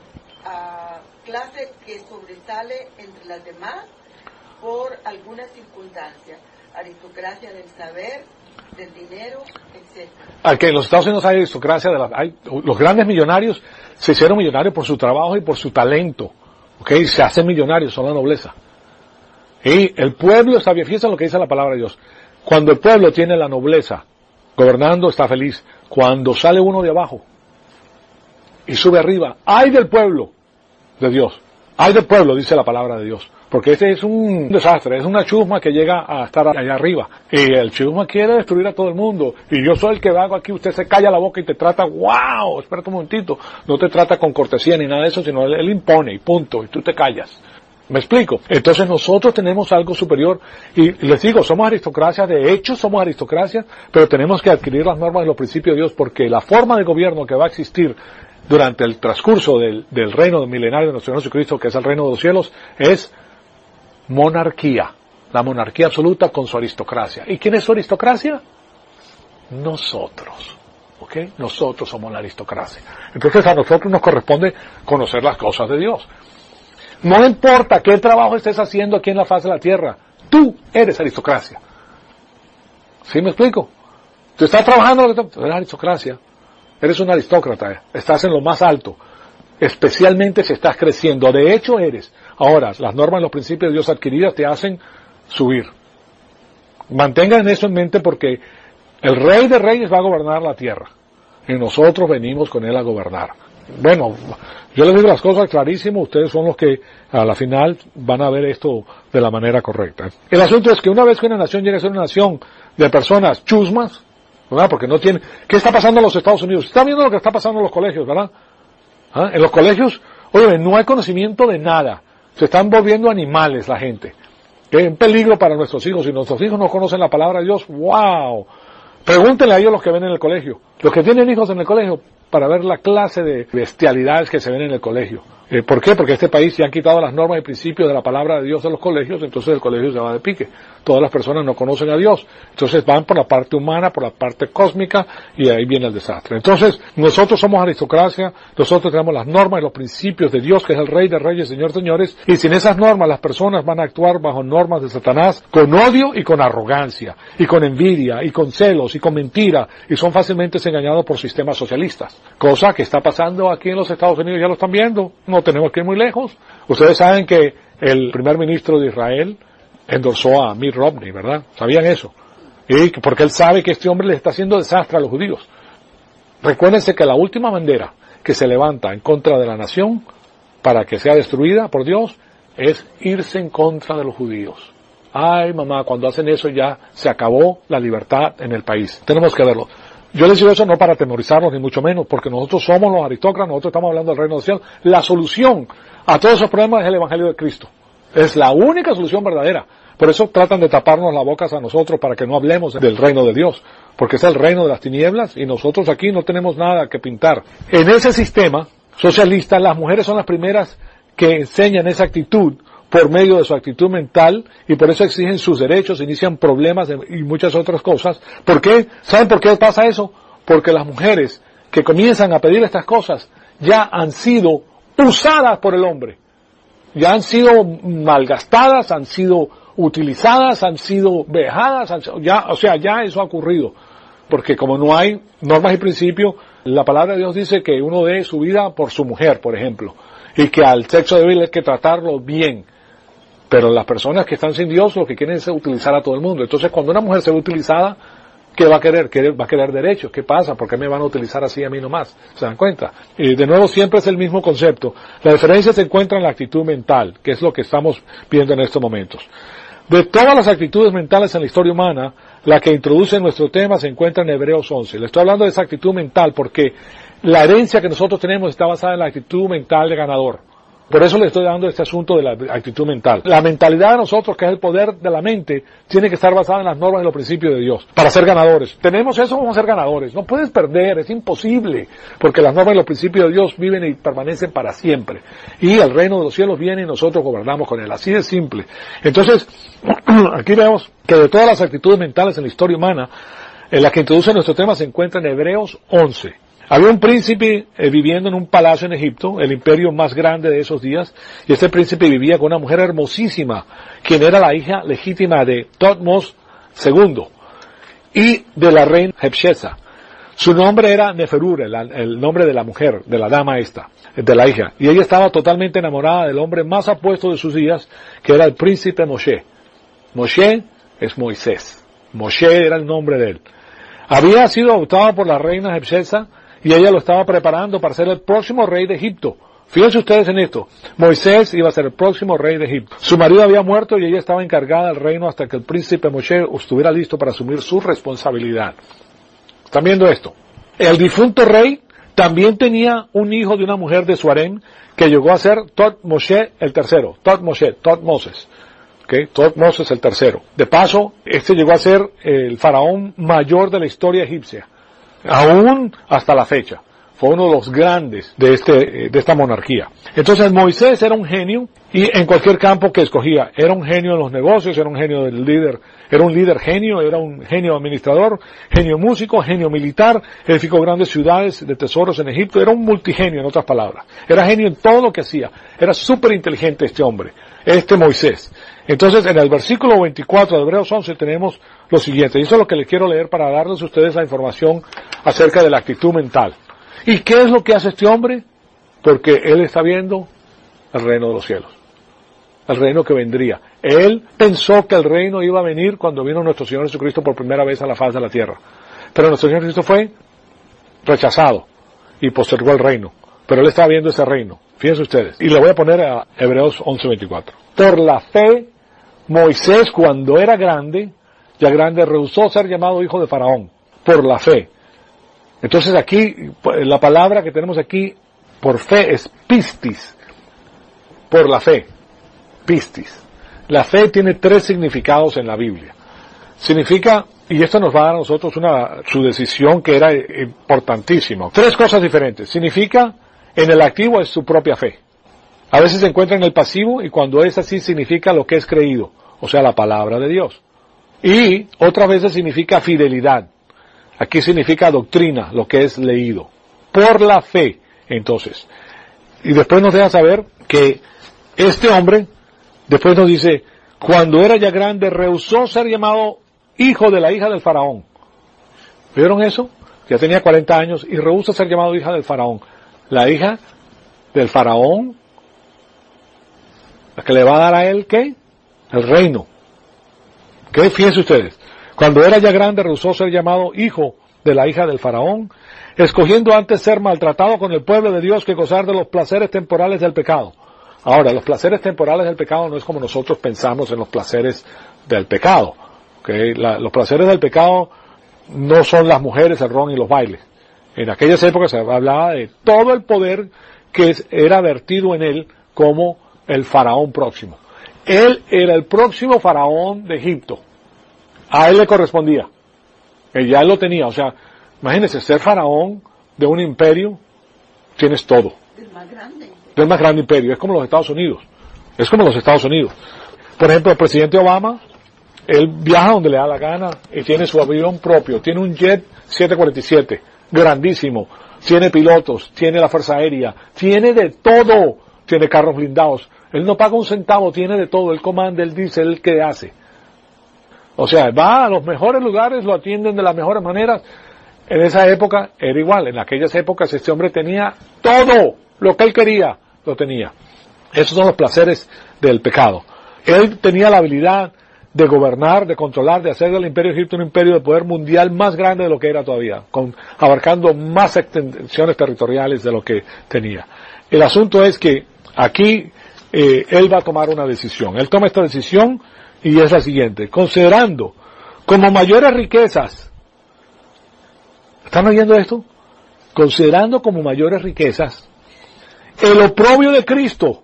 a clase que sobresale entre las demás por algunas circunstancias. Aristocracia del saber, del dinero, etcétera. Aquí en los Estados Unidos hay aristocracia de la, hay, los grandes millonarios se hicieron millonarios por su trabajo y por su talento, ¿ok? Se hacen millonarios, son la nobleza. Y el pueblo está bien, fíjense lo que dice la palabra de Dios. Cuando el pueblo tiene la nobleza, gobernando está feliz. Cuando sale uno de abajo y sube arriba, ¡ay del pueblo de Dios! ¡Ay del pueblo!, dice la palabra de Dios. Porque este es un desastre, es una chusma que llega a estar allá arriba. Y el chusma quiere destruir a todo el mundo. Y yo soy el que hago aquí, usted se calla la boca y te trata, wow, espérate un momentito. No te trata con cortesía ni nada de eso, sino él, él impone y punto, y tú te callas. ¿Me explico? Entonces nosotros tenemos algo superior, y les digo, somos aristocracia, de hecho somos aristocracia, pero tenemos que adquirir las normas y los principios de Dios, porque la forma de gobierno que va a existir durante el transcurso del, del reino milenario de nuestro Señor Jesucristo, que es el reino de los cielos, es monarquía, la monarquía absoluta con su aristocracia. ¿Y quién es su aristocracia? Nosotros. ¿Ok? Nosotros somos la aristocracia. Entonces a nosotros nos corresponde conocer las cosas de Dios. No importa qué trabajo estés haciendo aquí en la faz de la tierra, tú eres aristocracia. ¿Sí me explico? Tú estás trabajando, tú eres aristocracia. Eres un aristócrata, estás en lo más alto. Especialmente si estás creciendo. De hecho eres. Ahora, las normas y los principios de Dios adquiridas te hacen subir. Mantengan eso en mente porque el Rey de Reyes va a gobernar la tierra. Y nosotros venimos con Él a gobernar. Bueno, yo les digo las cosas clarísimo, ustedes son los que a la final van a ver esto de la manera correcta. El asunto es que una vez que una nación llegue a ser una nación de personas chusmas, ¿verdad? Porque no tiene... ¿Qué está pasando en los Estados Unidos? ¿Están viendo lo que está pasando en los colegios, verdad? ¿Ah? En los colegios, oye, no hay conocimiento de nada. Se están volviendo animales la gente. Es un peligro para nuestros hijos. Si nuestros hijos no conocen la palabra de Dios, ¡wow! Pregúntenle a ellos los que ven en el colegio. Los que tienen hijos en el colegio, para ver la clase de bestialidades que se ven en el colegio. Eh, ¿Por qué? Porque este país se han quitado las normas y principios de la palabra de Dios de los colegios, entonces el colegio se va de pique. Todas las personas no conocen a Dios. Entonces van por la parte humana, por la parte cósmica, y ahí viene el desastre. Entonces, nosotros somos aristocracia, nosotros tenemos las normas y los principios de Dios, que es el Rey de Reyes, Señor, Señores, y sin esas normas las personas van a actuar bajo normas de Satanás, con odio y con arrogancia, y con envidia, y con celos, y con mentira, y son fácilmente engañados por sistemas socialistas. Cosa que está pasando aquí en los Estados Unidos, ya lo están viendo, no tenemos que ir muy lejos. Ustedes saben que el primer ministro de Israel endorsó a Mitt Romney, ¿verdad? ¿Sabían eso? Y porque él sabe que este hombre le está haciendo desastre a los judíos. Recuérdense que la última bandera que se levanta en contra de la nación para que sea destruida por Dios es irse en contra de los judíos. Ay, mamá, cuando hacen eso ya se acabó la libertad en el país. Tenemos que verlo. Yo les digo eso no para atemorizarlos, ni mucho menos, porque nosotros somos los aristócratas, nosotros estamos hablando del reino del cielo. La solución a todos esos problemas es el Evangelio de Cristo. Es la única solución verdadera. Por eso tratan de taparnos las bocas a nosotros para que no hablemos del reino de Dios, porque es el reino de las tinieblas y nosotros aquí no tenemos nada que pintar. En ese sistema socialista, las mujeres son las primeras que enseñan esa actitud por medio de su actitud mental, y por eso exigen sus derechos, inician problemas y muchas otras cosas. ¿Por qué? ¿Saben por qué pasa eso? Porque las mujeres que comienzan a pedir estas cosas ya han sido usadas por el hombre. Ya han sido malgastadas, han sido utilizadas, han sido vejadas, han sido, ya, o sea, ya eso ha ocurrido. Porque como no hay normas y principios, la palabra de Dios dice que uno dé su vida por su mujer, por ejemplo, y que al sexo débil hay que tratarlo bien. Pero las personas que están sin Dios lo que quieren es utilizar a todo el mundo. Entonces cuando una mujer se ve utilizada, ¿qué va a querer? Va a querer derechos. ¿Qué pasa? ¿Por qué me van a utilizar así a mí nomás? ¿Se dan cuenta? Y de nuevo siempre es el mismo concepto. La diferencia se encuentra en la actitud mental, que es lo que estamos viendo en estos momentos. De todas las actitudes mentales en la historia humana, la que introduce nuestro tema, se encuentra en Hebreos once. Le estoy hablando de esa actitud mental porque la herencia que nosotros tenemos está basada en la actitud mental de ganador. Por eso le estoy dando este asunto de la actitud mental. La mentalidad de nosotros, que es el poder de la mente, tiene que estar basada en las normas y los principios de Dios, para ser ganadores. Tenemos eso, vamos a ser ganadores. No puedes perder, es imposible, porque las normas y los principios de Dios viven y permanecen para siempre. Y el reino de los cielos viene y nosotros gobernamos con él. Así de simple. Entonces, aquí vemos que de todas las actitudes mentales en la historia humana, en la que introduce nuestro tema se encuentra en Hebreos once. Había un príncipe eh, viviendo en un palacio en Egipto, el imperio más grande de esos días, y este príncipe vivía con una mujer hermosísima, quien era la hija legítima de Thutmose segundo, y de la reina Hepshesa. Su nombre era Neferur, el, el nombre de la mujer, de la dama esta, de la hija, y ella estaba totalmente enamorada del hombre más apuesto de sus días, que era el príncipe Moshe. Moshe es Moisés. Moshe era el nombre de él. Había sido adoptado por la reina Hepshesa, y ella lo estaba preparando para ser el próximo rey de Egipto. Fíjense ustedes en esto. Moisés iba a ser el próximo rey de Egipto. Su marido había muerto y ella estaba encargada del reino hasta que el príncipe Moshe estuviera listo para asumir su responsabilidad. ¿Están viendo esto? El difunto rey también tenía un hijo de una mujer de su harem que llegó a ser Thutmose el tercero. Thutmose, Thutmoses. Okay, Thutmoses el tercero. De paso, este llegó a ser el faraón mayor de la historia egipcia. Aún hasta la fecha. Fue uno de los grandes de este, de esta monarquía. Entonces Moisés era un genio, y en cualquier campo que escogía, era un genio en los negocios, era un genio del líder, era un líder genio, era un genio administrador, genio músico, genio militar, edificó grandes ciudades de tesoros en Egipto, era un multigenio en otras palabras. Era genio en todo lo que hacía. Era súper inteligente este hombre, este Moisés. Entonces, en el versículo veinticuatro de Hebreos once tenemos lo siguiente, y eso es lo que les quiero leer para darles a ustedes la información acerca de la actitud mental. ¿Y qué es lo que hace este hombre? Porque él está viendo el reino de los cielos, el reino que vendría. Él pensó que el reino iba a venir cuando vino nuestro Señor Jesucristo por primera vez a la faz de la tierra. Pero nuestro Señor Jesucristo fue rechazado y postergó el reino. Pero él estaba viendo ese reino. Fíjense ustedes. Y le voy a poner a Hebreos once veinticuatro. Por la fe, Moisés, cuando era grande, ya grande, rehusó ser llamado hijo de Faraón. Por la fe. Entonces aquí, la palabra que tenemos aquí, por fe, es pistis. Por la fe. Pistis. La fe tiene tres significados en la Biblia. Significa, y esto nos va a dar a nosotros una, su decisión que era importantísima. Tres cosas diferentes. Significa, en el activo es su propia fe. A veces se encuentra en el pasivo, y cuando es así significa lo que es creído. O sea, la palabra de Dios. Y otras veces significa fidelidad. Aquí significa doctrina, lo que es leído. Por la fe, entonces. Y después nos deja saber que este hombre, después nos dice, cuando era ya grande, rehusó ser llamado hijo de la hija del faraón. ¿Vieron eso? Ya tenía cuarenta años y rehúsa ser llamado hija del faraón. La hija del faraón, la que le va a dar a él, ¿qué? El reino. ¿Qué? Fíjense ustedes. Cuando era ya grande, rehusó ser llamado hijo de la hija del faraón, escogiendo antes ser maltratado con el pueblo de Dios que gozar de los placeres temporales del pecado. Ahora, los placeres temporales del pecado no es como nosotros pensamos en los placeres del pecado. ¿Okay? La, los placeres del pecado no son las mujeres, el ron y los bailes. En aquellas épocas se hablaba de todo el poder que era vertido en él como el faraón próximo. Él era el próximo faraón de Egipto. A él le correspondía. Él ya lo tenía. O sea, imagínense, ser faraón de un imperio, tienes todo. Del más grande. Del más grande imperio. Es como los Estados Unidos. Es como los Estados Unidos. Por ejemplo, el presidente Obama, él viaja donde le da la gana y tiene su avión propio. Tiene un jet siete cuarenta y siete, grandísimo. Tiene pilotos, tiene la fuerza aérea, tiene de todo. Tiene carros blindados. Él no paga un centavo, tiene de todo. Él comanda, él dice, él qué hace. O sea, va a los mejores lugares, lo atienden de las mejores maneras. En esa época era igual. En aquellas épocas este hombre tenía todo lo que él quería, lo tenía. Esos son los placeres del pecado. Él tenía la habilidad de gobernar, de controlar, de hacer del imperio de Egipto un imperio de poder mundial más grande de lo que era todavía, con, abarcando más extensiones territoriales de lo que tenía. El asunto es que aquí eh, él va a tomar una decisión. Él toma esta decisión y es la siguiente. Considerando como mayores riquezas. ¿Están oyendo esto? Considerando como mayores riquezas el oprobio de Cristo.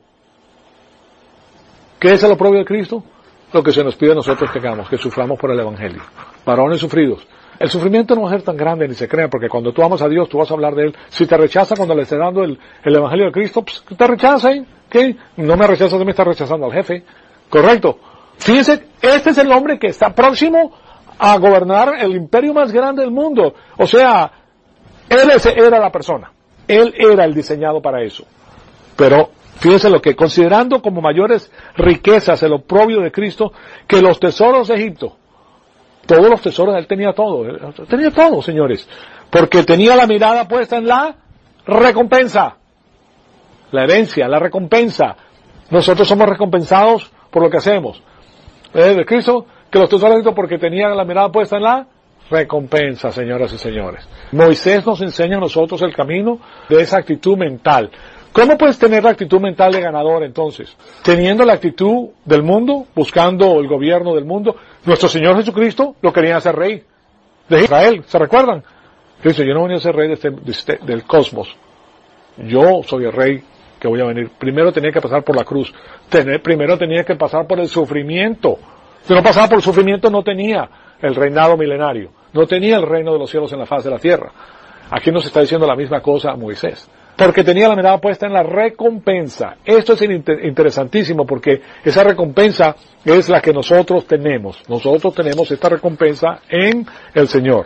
¿Qué es el oprobio de Cristo? Lo que se nos pide a nosotros que hagamos, que suframos por el Evangelio. Varones sufridos. El sufrimiento no va a ser tan grande ni se crea, porque cuando tú amas a Dios, tú vas a hablar de Él. Si te rechaza cuando le esté dando el, el Evangelio de Cristo, pues te rechacen. ¿Qué? No me rechazas, me está rechazando al jefe. Correcto. Fíjense, este es el hombre que está próximo a gobernar el imperio más grande del mundo. O sea, él era la persona. Él era el diseñado para eso. Pero fíjense lo que, considerando como mayores riquezas el oprobio de Cristo, que los tesoros de Egipto, todos los tesoros, él tenía todo, él tenía todo, señores, porque tenía la mirada puesta en la recompensa, la herencia, la recompensa. Nosotros somos recompensados por lo que hacemos. Eh, de Cristo, que los tesoros de Egipto, porque tenía la mirada puesta en la recompensa, señoras y señores. Moisés nos enseña a nosotros el camino de esa actitud mental. ¿Cómo puedes tener la actitud mental de ganador entonces? Teniendo la actitud del mundo, buscando el gobierno del mundo. Nuestro Señor Jesucristo lo quería hacer rey de Israel, ¿se recuerdan? Cristo, yo no venía a ser rey de este, de este, del cosmos. Yo soy el rey que voy a venir. Primero tenía que pasar por la cruz. Tener, primero tenía que pasar por el sufrimiento. Si no pasaba por el sufrimiento no tenía el reinado milenario. No tenía el reino de los cielos en la faz de la tierra. Aquí nos está diciendo la misma cosa a Moisés. Porque tenía la mirada puesta en la recompensa. Esto es interesantísimo porque esa recompensa es la que nosotros tenemos. Nosotros tenemos esta recompensa en el Señor.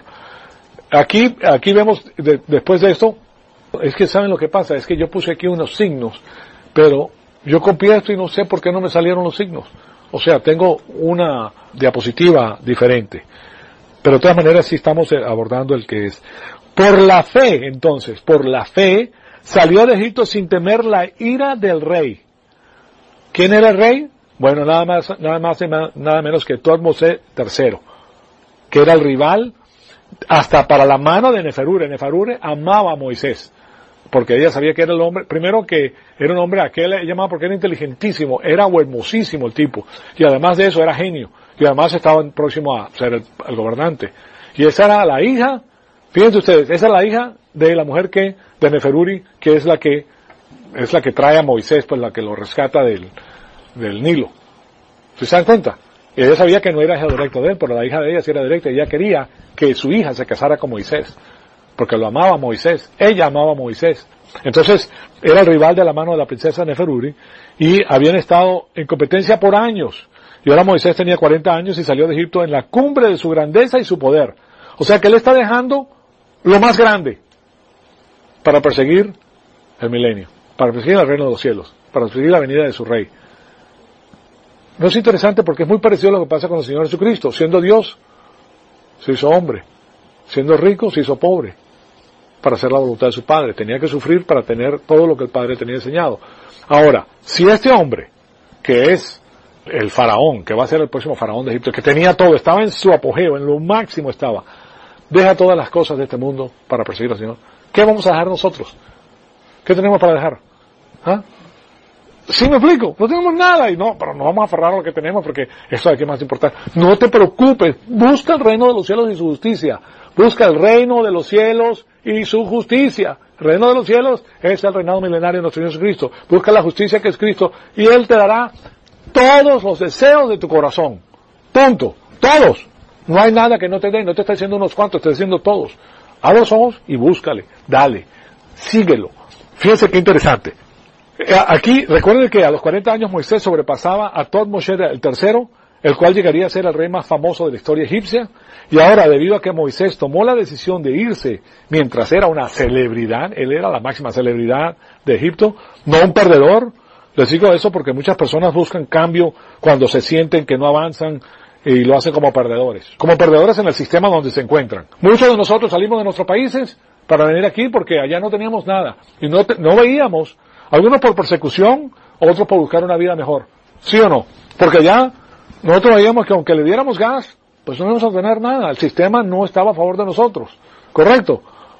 Aquí, aquí vemos, de, después de esto, es que saben lo que pasa, es que yo puse aquí unos signos, pero yo copié esto y no sé por qué no me salieron los signos. O sea, tengo una diapositiva diferente. Pero de todas maneras sí estamos abordando el que es. Por la fe, entonces, por la fe, salió de Egipto sin temer la ira del rey. ¿Quién era el rey? Bueno, nada más, nada más y nada menos que Tutmosés tercero, que era el rival hasta para la mano de Neferure. Neferure amaba a Moisés, porque ella sabía que era el hombre, primero que era un hombre a que él llamaba porque era inteligentísimo, era hermosísimo el tipo, y además de eso era genio, y además estaba próximo a ser el, el gobernante. Y esa era la hija, fíjense ustedes, esa es la hija de la mujer que, de Neferuri, que es la que, es la que trae a Moisés, pues la que lo rescata del, del Nilo. ¿Se dan cuenta? Y ella sabía que no era hija directo de él, pero la hija de ella sí era directa, y ella quería que su hija se casara con Moisés, porque lo amaba a Moisés, ella amaba a Moisés. Entonces, era el rival de la mano de la princesa Neferuri, y habían estado en competencia por años. Y ahora Moisés tenía cuarenta años y salió de Egipto en la cumbre de su grandeza y su poder. O sea que él está dejando lo más grande para perseguir el milenio, para perseguir el reino de los cielos, para perseguir la venida de su rey. No es interesante porque es muy parecido a lo que pasa con el Señor Jesucristo. Siendo Dios, se hizo hombre. Siendo rico, se hizo pobre para hacer la voluntad de su Padre. Tenía que sufrir para tener todo lo que el Padre tenía enseñado. Ahora, si este hombre, que es el faraón, que va a ser el próximo faraón de Egipto, que tenía todo, estaba en su apogeo, en lo máximo estaba, deja todas las cosas de este mundo para perseguir al Señor, ¿qué vamos a dejar nosotros? ¿Qué tenemos para dejar? ¿Ah? ¿Sí me explico? No tenemos nada y no, pero no vamos a aferrar a lo que tenemos porque eso es lo que es más importante. No te preocupes, busca el reino de los cielos y su justicia. Busca el reino de los cielos y su justicia. El reino de los cielos es el reinado milenario de nuestro Señor Jesucristo. Busca la justicia que es Cristo y Él te dará todos los deseos de tu corazón. Punto. Todos. No hay nada que no te dé, no te está diciendo unos cuantos, te está diciendo todos. Abre los ojos y búscale. Dale. Síguelo. Fíjense qué interesante. Aquí, recuerden que a los cuarenta años Moisés sobrepasaba a Tutmosés el tercero, el cual llegaría a ser el rey más famoso de la historia egipcia, y ahora debido a que Moisés tomó la decisión de irse mientras era una celebridad, él era la máxima celebridad de Egipto, no un perdedor. Les digo eso porque muchas personas buscan cambio cuando se sienten que no avanzan y lo hacen como perdedores, como perdedores en el sistema donde se encuentran. Muchos de nosotros salimos de nuestros países para venir aquí porque allá no teníamos nada y no, te, no veíamos. Algunos por persecución, otros por buscar una vida mejor. ¿Sí o no? Porque allá nosotros veíamos que aunque le diéramos gas, pues no íbamos a tener nada. El sistema no estaba a favor de nosotros. ¿Correcto?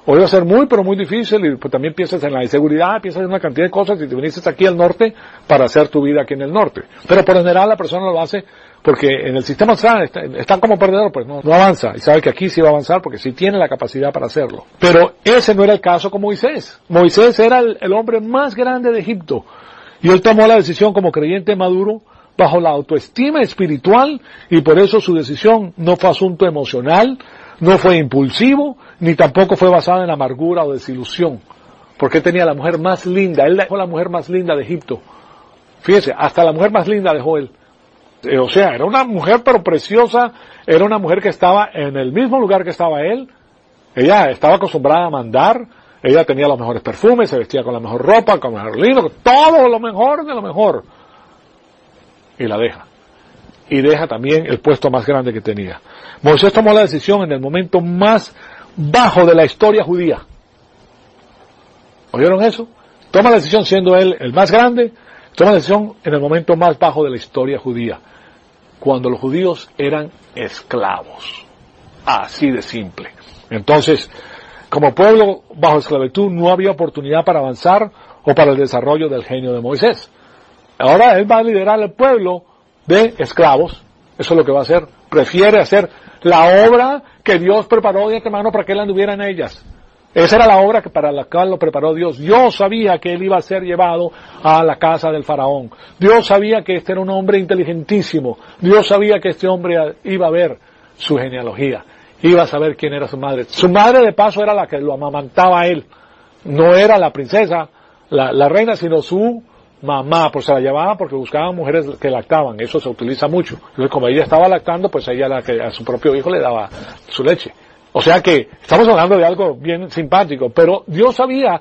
O iba a ser muy, pero muy difícil, y pues también piensas en la inseguridad, piensas en una cantidad de cosas, y te viniste aquí al norte para hacer tu vida aquí en el norte. Pero por lo general la persona lo hace porque en el sistema está, está, está como perdedor, pues no, no avanza, y sabe que aquí sí va a avanzar porque sí tiene la capacidad para hacerlo. Pero ese no era el caso con Moisés. Moisés era el, el hombre más grande de Egipto, y él tomó la decisión como creyente maduro, bajo la autoestima espiritual, y por eso su decisión no fue asunto emocional, no fue impulsivo, ni tampoco fue basado en amargura o desilusión, porque él tenía la mujer más linda, él dejó la mujer más linda de Egipto. Fíjese, hasta la mujer más linda dejó él. Eh, o sea, era una mujer pero preciosa, era una mujer que estaba en el mismo lugar que estaba él, ella estaba acostumbrada a mandar, ella tenía los mejores perfumes, se vestía con la mejor ropa, con el mejor lino, todo lo mejor de lo mejor. Y la deja. Y deja también el puesto más grande que tenía. Moisés tomó la decisión en el momento más bajo de la historia judía. ¿Oyeron eso? Toma la decisión siendo él el más grande, toma la decisión en el momento más bajo de la historia judía, cuando los judíos eran esclavos. Así de simple. Entonces, como pueblo bajo esclavitud no había oportunidad para avanzar o para el desarrollo del genio de Moisés. Ahora él va a liderar el pueblo de esclavos. Eso es lo que va a hacer. Prefiere hacer la obra que Dios preparó de antemano para que él anduviera en ellas. Esa era la obra que para la cual lo preparó Dios. Dios sabía que él iba a ser llevado a la casa del faraón. Dios sabía que este era un hombre inteligentísimo. Dios sabía que este hombre iba a ver su genealogía. Iba a saber quién era su madre. Su madre, de paso, era la que lo amamantaba a él. No era la princesa, la, la reina, sino su mamá, pues se la llevaba porque buscaban mujeres que lactaban. Eso se utiliza mucho. Entonces, como ella estaba lactando, pues ella la que a su propio hijo le daba su leche. O sea que estamos hablando de algo bien simpático, pero Dios sabía,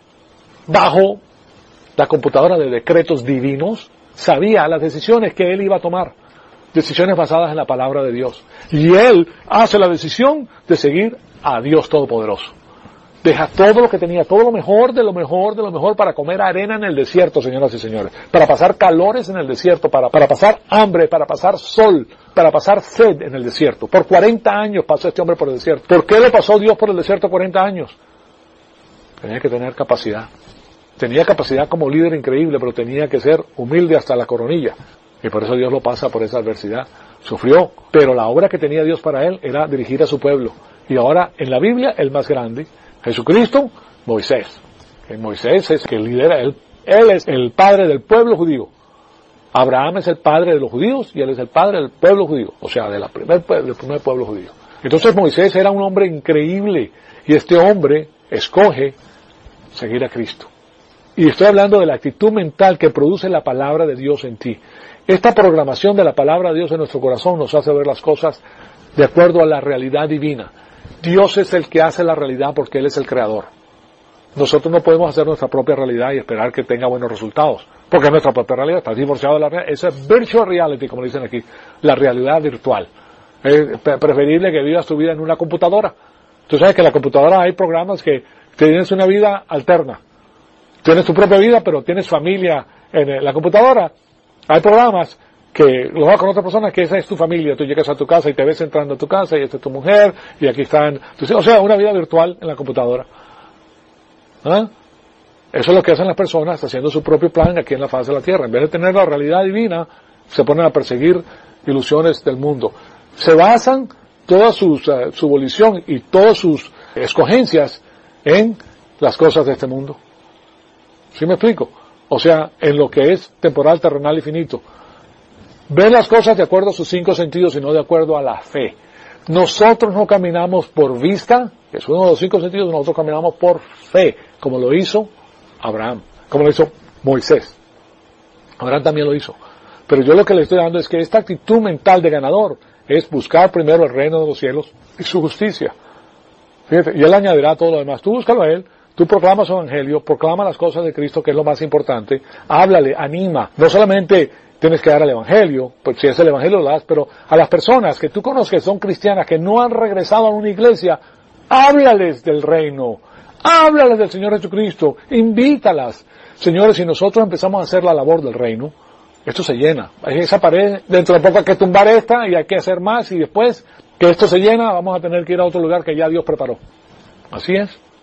bajo la computadora de decretos divinos, sabía las decisiones que él iba a tomar, decisiones basadas en la palabra de Dios. Y él hace la decisión de seguir a Dios Todopoderoso. Deja todo lo que tenía, todo lo mejor de lo mejor de lo mejor para comer arena en el desierto, señoras y señores, para pasar calores en el desierto, para, para pasar hambre, para pasar sol, para pasar sed en el desierto. Por cuarenta años pasó este hombre por el desierto. ¿Por qué le pasó Dios por el desierto cuarenta años? Tenía que tener capacidad. Tenía capacidad como líder increíble, pero tenía que ser humilde hasta la coronilla. Y por eso Dios lo pasa por esa adversidad. Sufrió, pero la obra que tenía Dios para él era dirigir a su pueblo. Y ahora, en la Biblia, el más grande, Jesucristo, Moisés. Que Moisés es que lidera, él, él es el padre del pueblo judío. Abraham es el padre de los judíos y él es el padre del pueblo judío. O sea, de la primer, del primer pueblo judío. Entonces Moisés era un hombre increíble y este hombre escoge seguir a Cristo. Y estoy hablando de la actitud mental que produce la palabra de Dios en ti. Esta programación de la palabra de Dios en nuestro corazón nos hace ver las cosas de acuerdo a la realidad divina. Dios es el que hace la realidad porque Él es el creador. Nosotros no podemos hacer nuestra propia realidad y esperar que tenga buenos resultados, porque nuestra propia realidad está divorciada de la realidad. Eso es virtual reality, como dicen aquí, la realidad virtual. Es preferible que vivas tu vida en una computadora. Tú sabes que en la computadora hay programas que tienes una vida alterna. Tienes tu propia vida, pero tienes familia en la computadora. Hay programas que lo vas con otra persona, que esa es tu familia. Tú llegas a tu casa y te ves entrando a tu casa y esta es tu mujer y aquí están, o sea, una vida virtual en la computadora. ¿Ah? Eso es lo que hacen las personas haciendo su propio plan aquí en la faz de la tierra. En vez de tener la realidad divina, se ponen a perseguir ilusiones del mundo. Se basan toda sus, uh, su volición y todas sus escogencias en las cosas de este mundo. ¿Sí me explico? O sea, en lo que es temporal, terrenal y finito. Ven las cosas de acuerdo a sus cinco sentidos y no de acuerdo a la fe. Nosotros no caminamos por vista, que es uno de los cinco sentidos, nosotros caminamos por fe, como lo hizo Abraham, como lo hizo Moisés. Abraham también lo hizo. Pero yo lo que le estoy dando es que esta actitud mental de ganador es buscar primero el reino de los cielos y su justicia. Fíjate, y Él añadirá todo lo demás. Tú búscalo a Él, tú proclamas su evangelio, proclama las cosas de Cristo, que es lo más importante, háblale, anima. No solamente tienes que dar el evangelio, pues si es el evangelio lo das, pero a las personas que tú conoces que son cristianas, que no han regresado a una iglesia, háblales del reino, háblales del Señor Jesucristo, invítalas. Señores, si nosotros empezamos a hacer la labor del reino, esto se llena. Esa pared, dentro de poco hay que tumbar esta y hay que hacer más y después que esto se llena, vamos a tener que ir a otro lugar que ya Dios preparó. Así es.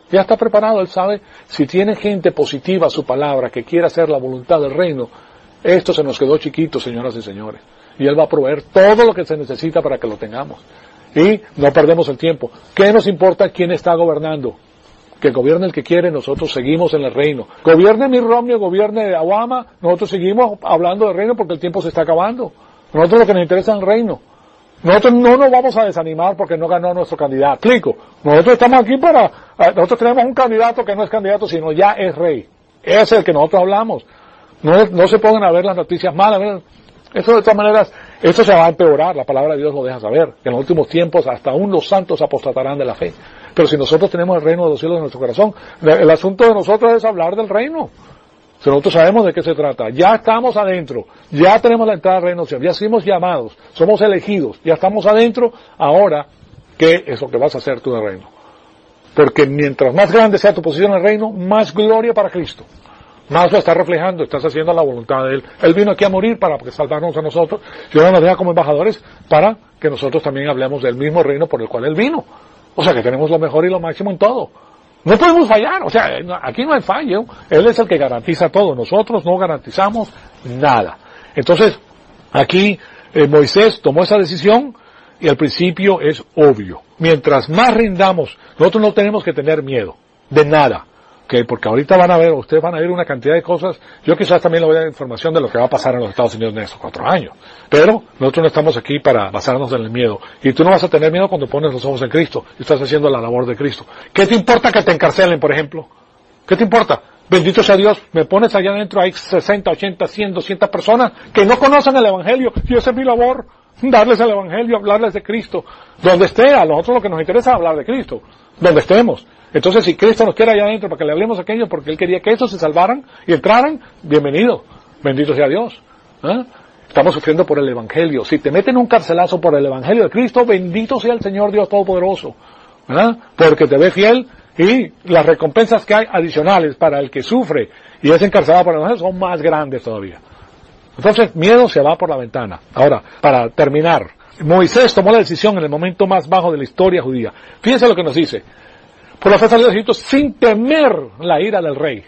Ya está preparado, Él sabe, si tiene gente positiva a su palabra, que quiere hacer la voluntad del reino, esto se nos quedó chiquito, señoras y señores. Y Él va a proveer todo lo que se necesita para que lo tengamos. Y no perdemos el tiempo. ¿Qué nos importa quién está gobernando? Que gobierne el que quiere, nosotros seguimos en el reino. Gobierne Mitt Romney, gobierne Obama, nosotros seguimos hablando del reino porque el tiempo se está acabando. Nosotros lo que nos interesa es el reino. Nosotros no nos vamos a desanimar porque no ganó nuestro candidato. Explico. Nosotros estamos aquí para... Nosotros tenemos un candidato que no es candidato, sino ya es rey. Ese es el que nosotros hablamos. No, no se pongan a ver las noticias malas. Eso de todas maneras, eso se va a empeorar. La palabra de Dios lo deja saber. Que en los últimos tiempos hasta aún los santos apostatarán de la fe. Pero si nosotros tenemos el reino de los cielos en nuestro corazón, el asunto de nosotros es hablar del reino. Si nosotros sabemos de qué se trata, ya estamos adentro, ya tenemos la entrada al reino de los cielos, ya fuimos llamados, somos elegidos, ya estamos adentro, ahora, ¿qué es lo que vas a hacer tú en el reino? Porque mientras más grande sea tu posición en el reino, más gloria para Cristo. Más lo estás reflejando, estás haciendo la voluntad de Él. Él vino aquí a morir para salvarnos a nosotros, y ahora nos deja como embajadores para que nosotros también hablemos del mismo reino por el cual Él vino. O sea que tenemos lo mejor y lo máximo en todo. No podemos fallar, o sea, aquí no hay fallo. Él es el que garantiza todo, nosotros no garantizamos nada. Entonces, aquí eh, Moisés tomó esa decisión y al principio es obvio. Mientras más rindamos, nosotros no tenemos que tener miedo de nada. Okay, porque ahorita van a ver, ustedes van a ver una cantidad de cosas. Yo quizás también les voy a dar información de lo que va a pasar en los Estados Unidos en estos cuatro años. Pero nosotros no estamos aquí para basarnos en el miedo. Y tú no vas a tener miedo cuando pones los ojos en Cristo y estás haciendo la labor de Cristo. ¿Qué te importa que te encarcelen, por ejemplo? ¿Qué te importa? Bendito sea Dios, me pones allá adentro, hay sesenta, ochenta, cien, doscientas personas que no conocen el Evangelio. Y esa es mi labor, darles el Evangelio, hablarles de Cristo. Donde esté, a nosotros lo que nos interesa es hablar de Cristo. Donde estemos. Entonces, si Cristo nos quiere allá adentro para que le hablemos a aquellos, porque Él quería que estos se salvaran y entraran, bienvenido. Bendito sea Dios. ¿Eh? Estamos sufriendo por el Evangelio. Si te meten un carcelazo por el Evangelio de Cristo, bendito sea el Señor Dios Todopoderoso. ¿Verdad? Porque te ve fiel y las recompensas que hay adicionales para el que sufre y es encarcelado por el Evangelio son más grandes todavía. Entonces, miedo se va por la ventana. Ahora, para terminar, Moisés tomó la decisión en el momento más bajo de la historia judía. Fíjense lo que nos dice. Por la fe salió de Egipto sin temer la ira del rey.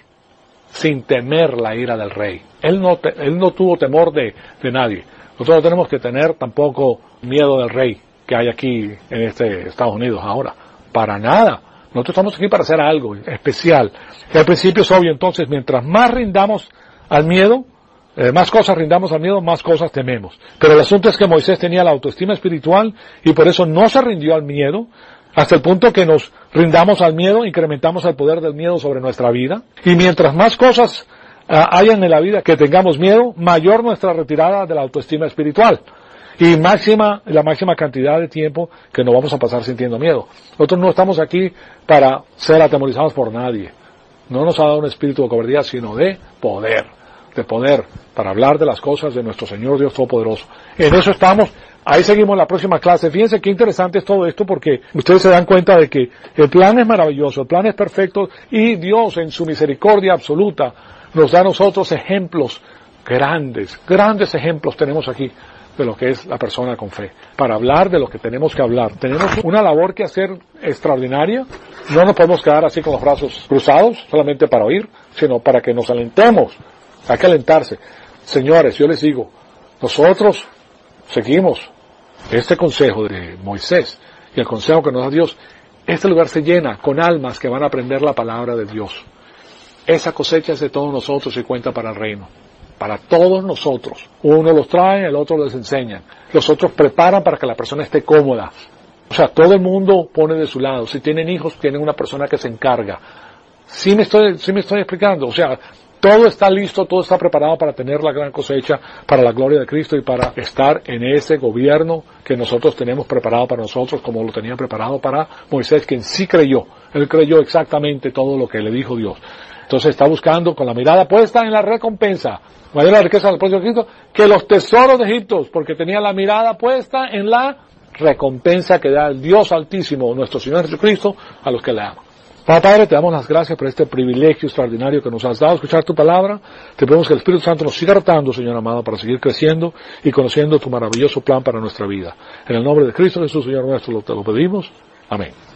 Sin temer la ira del rey. Él no, te, él no tuvo temor de, de nadie. Nosotros no tenemos que tener tampoco miedo del rey que hay aquí en este Estados Unidos ahora. Para nada. Nosotros estamos aquí para hacer algo especial. Y al principio es obvio, entonces, mientras más rindamos al miedo, eh, más cosas rindamos al miedo, más cosas tememos. Pero el asunto es que Moisés tenía la autoestima espiritual y por eso no se rindió al miedo, hasta el punto que nos rindamos al miedo, incrementamos el poder del miedo sobre nuestra vida. Y mientras más cosas uh, hayan en la vida que tengamos miedo, mayor nuestra retirada de la autoestima espiritual. Y máxima, la máxima cantidad de tiempo que nos vamos a pasar sintiendo miedo. Nosotros no estamos aquí para ser atemorizados por nadie. No nos ha dado un espíritu de cobardía, sino de poder. De poder, para hablar de las cosas de nuestro Señor Dios Todopoderoso. En eso estamos. Ahí seguimos la próxima clase. Fíjense qué interesante es todo esto porque ustedes se dan cuenta de que el plan es maravilloso, el plan es perfecto y Dios en su misericordia absoluta nos da a nosotros ejemplos grandes, grandes ejemplos tenemos aquí de lo que es la persona con fe. Para hablar de lo que tenemos que hablar. Tenemos una labor que hacer extraordinaria. No nos podemos quedar así con los brazos cruzados solamente para oír, sino para que nos alentemos. Hay que alentarse. Señores, yo les digo, nosotros seguimos este consejo de Moisés y el consejo que nos da Dios. Este lugar se llena con almas que van a aprender la palabra de Dios. Esa cosecha es de todos nosotros y cuenta para el reino. Para todos nosotros. Uno los trae, el otro les enseña. Los otros preparan para que la persona esté cómoda. O sea, todo el mundo pone de su lado. Si tienen hijos, tienen una persona que se encarga. Sí me estoy, sí me estoy explicando. O sea, todo está listo, todo está preparado para tener la gran cosecha, para la gloria de Cristo y para estar en ese gobierno que nosotros tenemos preparado para nosotros, como lo tenía preparado para Moisés, quien sí creyó. Él creyó exactamente todo lo que le dijo Dios. Entonces está buscando con la mirada puesta en la recompensa. Mayor la riqueza del propio Cristo que los tesoros de Egipto, porque tenía la mirada puesta en la recompensa que da el Dios Altísimo, nuestro Señor Jesucristo, a los que le aman. Padre, te damos las gracias por este privilegio extraordinario que nos has dado, escuchar tu palabra. Te pedimos que el Espíritu Santo nos siga rotando, Señor amado, para seguir creciendo y conociendo tu maravilloso plan para nuestra vida. En el nombre de Cristo Jesús, Señor nuestro, te lo pedimos. Amén.